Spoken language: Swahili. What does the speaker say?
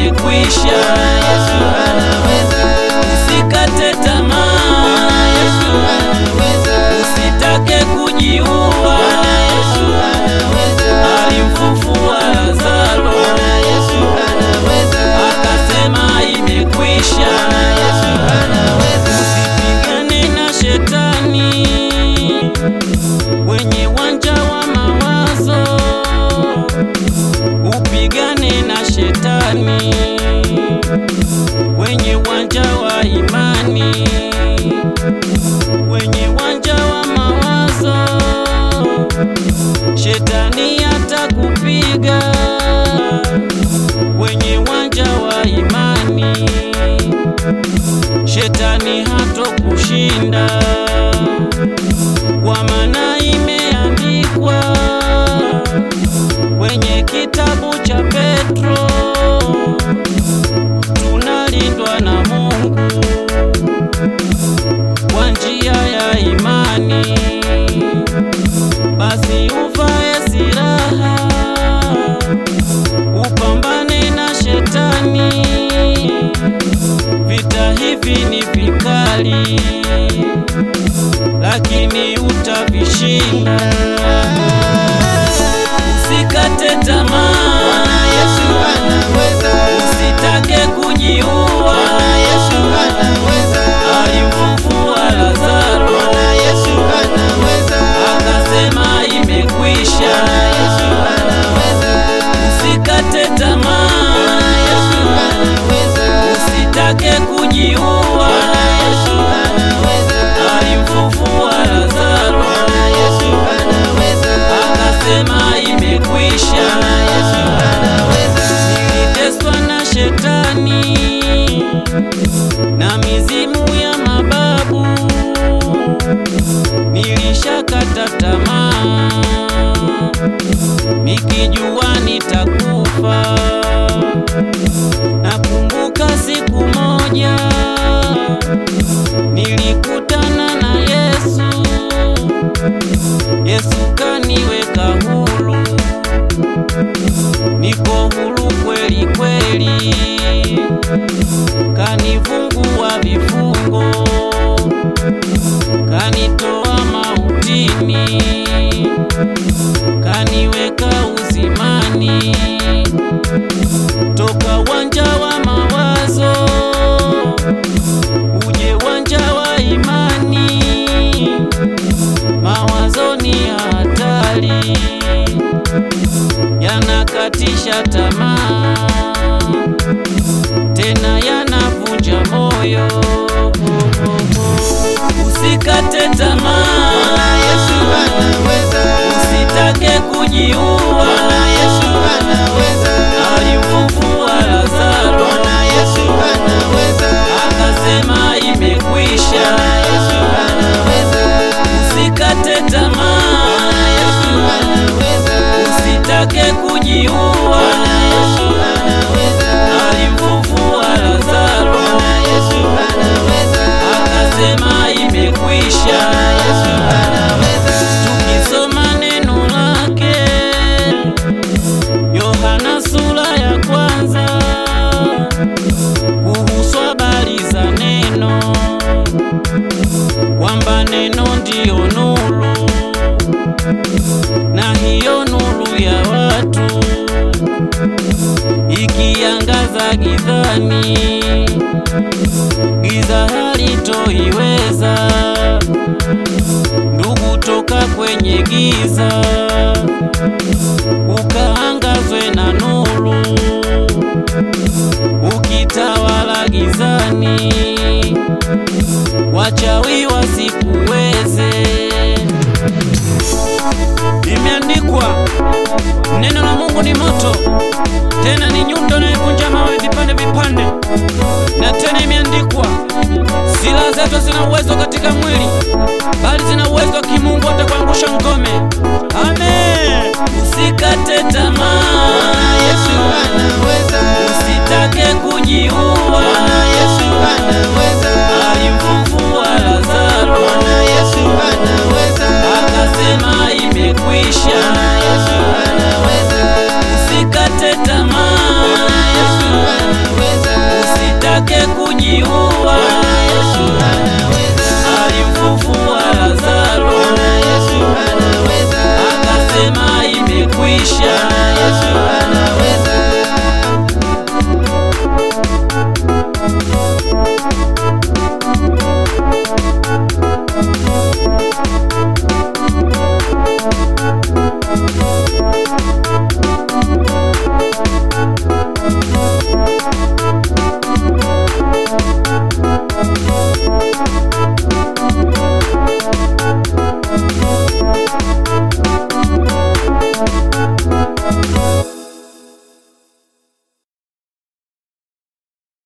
imekwisha. Yesu anaweza. Usikate tamaa, Yesu anaweza. usitake kujiua. Yesu anaweza. Alimfufua Lazaro, Yesu anaweza. akasema imekwisha. Yesu anaweza. Usipigane na shetani kwenye uwanja wa mawazo, upigane na shetani kwenye uwanja wa imani. Kwenye uwanja wa mawazo shetani atakupiga, kwenye uwanja wa imani shetani hatokushinda, kwa maana imeandikwa kwenye kitabu cha Petro, tunalindwa na Mungu kwa njia ya imani. Basi uvae silaha, upambane na shetani. Vita hivi ni vikali, lakini utavishinda. Usikate tamaa, Yesu anaweza. usitake kujiua. Yesu anaweza. Alimfufua Lazaro, Yesu anaweza. akasema imekwisha. Yesu anaweza. Usikate tamaa, Yesu anaweza. usitake kujiua. Yesu anaweza. Alimfufua Lazaro, Yesu anaweza. akasema imekwisha. Yesu anaweza. Niliteswa na shetani na mizimu ya mababu, nilishakata tamaa nikijua nitakufa. Nakumbuka siku moja nilikutana na Yesu, Yesu kaniweka huru, niko huru kweli kweli, kanifungua vifungo, kanitoa mautini, kaniweka uzimani. Toka uwanja wa mawazo uje uwanja wa imani. Mawazo ni hatari, yanakatisha tamaa, tena yanavunja moyo. Usikate tamaa, Yesu anaweza. usitake kujiua. Yesu anaweza. Alimfufua Lazaro, Yesu anaweza. akasema imekwisha. Yesu anaweza. Usikate tamaa, Yesu anaweza. usitake kujiua. Yesu anaweza. Alimfufua Lazaro, Yesu anaweza. akasema imekwisha. Yesu anaweza. Tukisoma neno lake Yohana sura ya 1 kuhusu habari za neno, kwamba neno ndiyo nuru, na hiyo nuru ya watu ikiangaza gizani, giza halitoiweza. Ndugu, toka kwenye giza ukaangazwe na nuru, ukitawala gizani wachawi wasikuweze. Imeandikwa, neno la Mungu ni moto, tena ni nyundo inayovunja mawe vipande vipande. Na tena imeandikwa, silaha zetu zina uwezo katika mwili, bali zina uwezo wa kimungu hata kuangusha ngome. Amen. Usikate tamaa, Yesu anaweza. usitake kujiua. Yesu anaweza. Alimfufua Lazaro, Yesu anaweza. akasema imekwisha. Yesu anaweza. Usikate tamaa, Yesu anaweza. kuisha. Bwana Yesu anaweza.